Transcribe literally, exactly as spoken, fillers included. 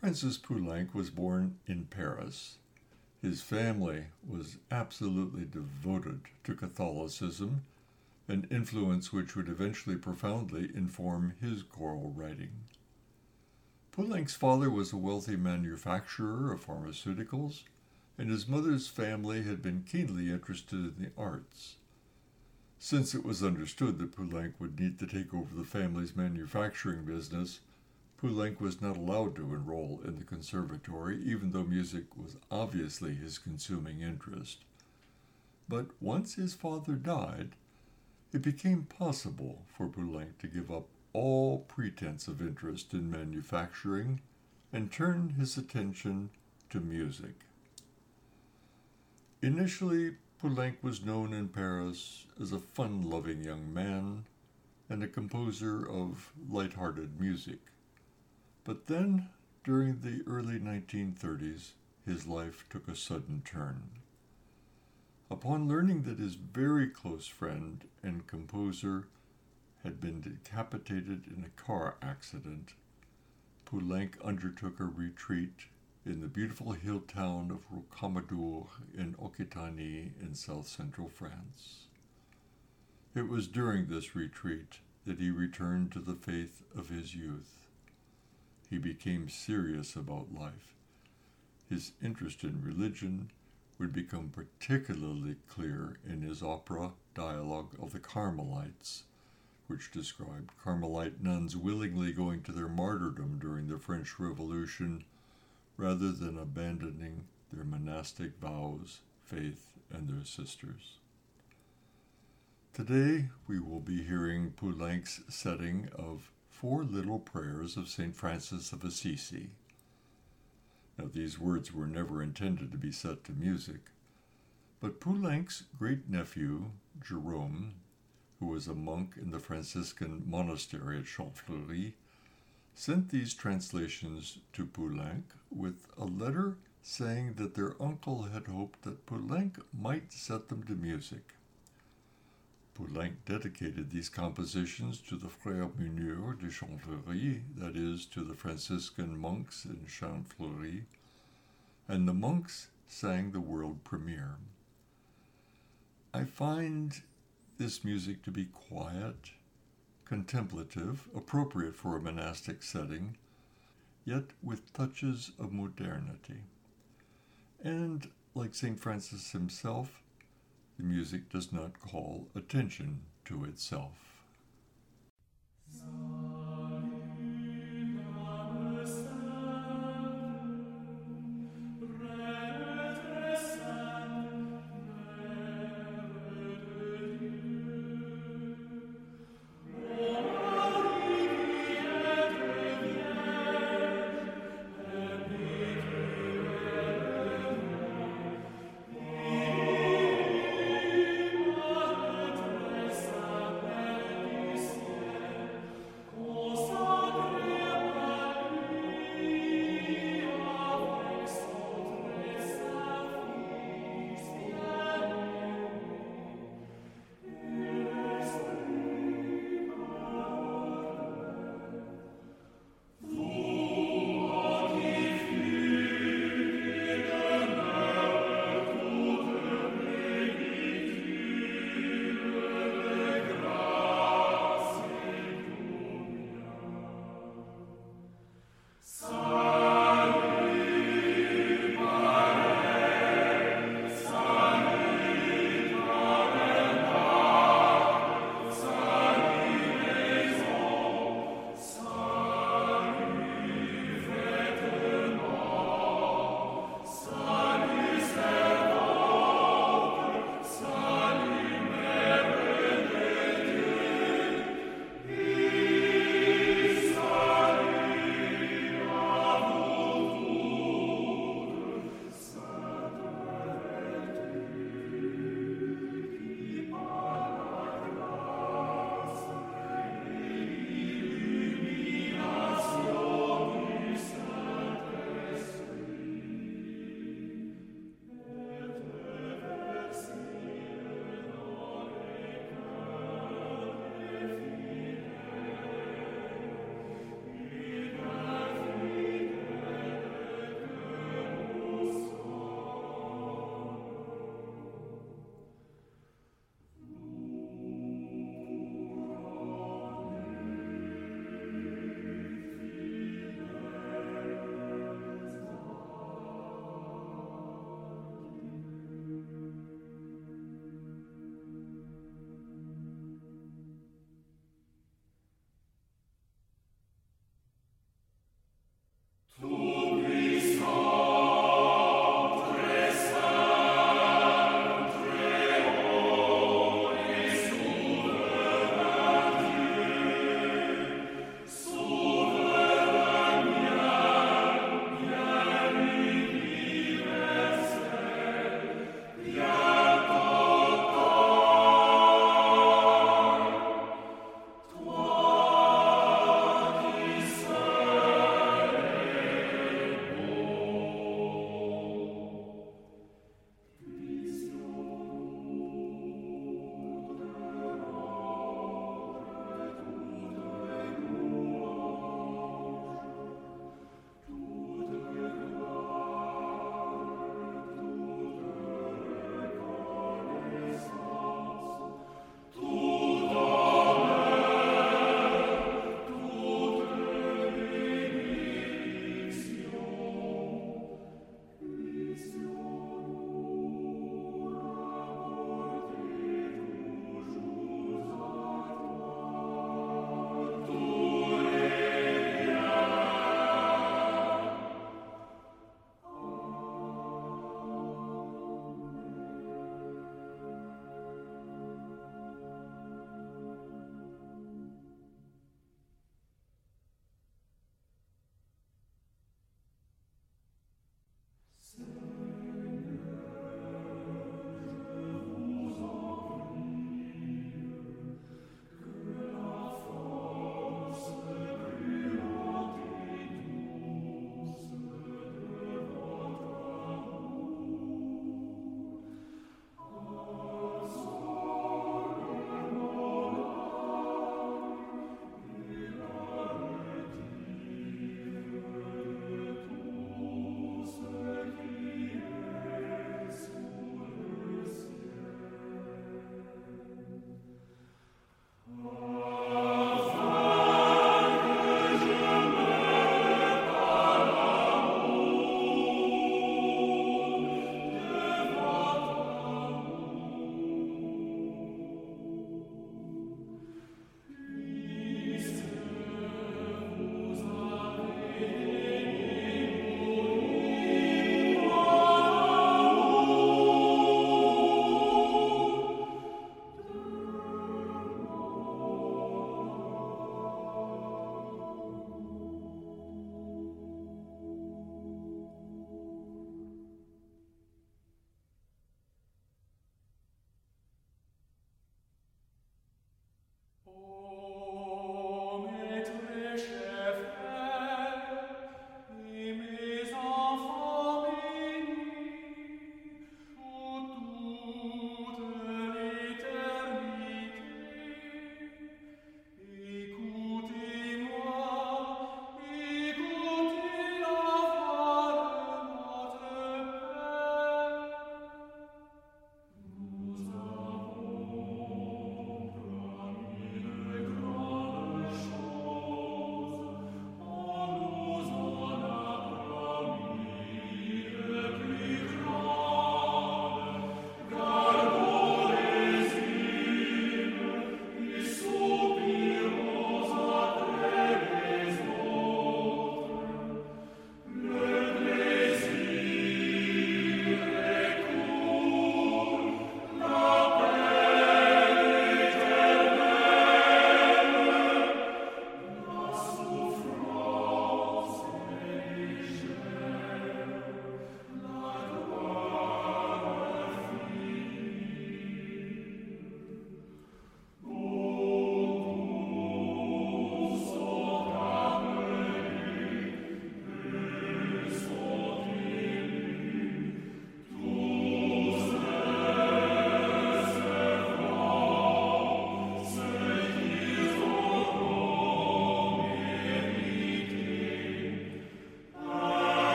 Francis Poulenc was born in Paris. His family was absolutely devoted to Catholicism, an influence which would eventually profoundly inform his choral writing. Poulenc's father was a wealthy manufacturer of pharmaceuticals, and his mother's family had been keenly interested in the arts. Since it was understood that Poulenc would need to take over the family's manufacturing business, Poulenc was not allowed to enroll in the conservatory, even though music was obviously his consuming interest. But once his father died, it became possible for Poulenc to give up all pretense of interest in manufacturing and turn his attention to music. Initially, Poulenc was known in Paris as a fun-loving young man and a composer of light-hearted music. But then, during the early nineteen thirties, his life took a sudden turn. Upon learning that his very close friend and composer had been decapitated in a car accident, Poulenc undertook a retreat in the beautiful hill town of Rocamadour in Occitanie in south-central France. It was during this retreat that he returned to the faith of his youth. He became serious about life. His interest in religion would become particularly clear in his opera Dialogue of the Carmelites, which described Carmelite nuns willingly going to their martyrdom during the French Revolution rather than abandoning their monastic vows, faith, and their sisters. Today we will be hearing Poulenc's setting of Four Little Prayers of Saint Francis of Assisi. Now, these words were never intended to be set to music, but Poulenc's great-nephew, Jerome, who was a monk in the Franciscan monastery at Champfleury, sent these translations to Poulenc with a letter saying that their uncle had hoped that Poulenc might set them to music. Poulenc dedicated these compositions to the Frères Mineurs de Champfleury, that is, to the Franciscan monks in Champfleury, and the monks sang the world premiere. I find this music to be quiet, contemplative, appropriate for a monastic setting, yet with touches of modernity. And, like Saint Francis himself, the music does not call attention to itself.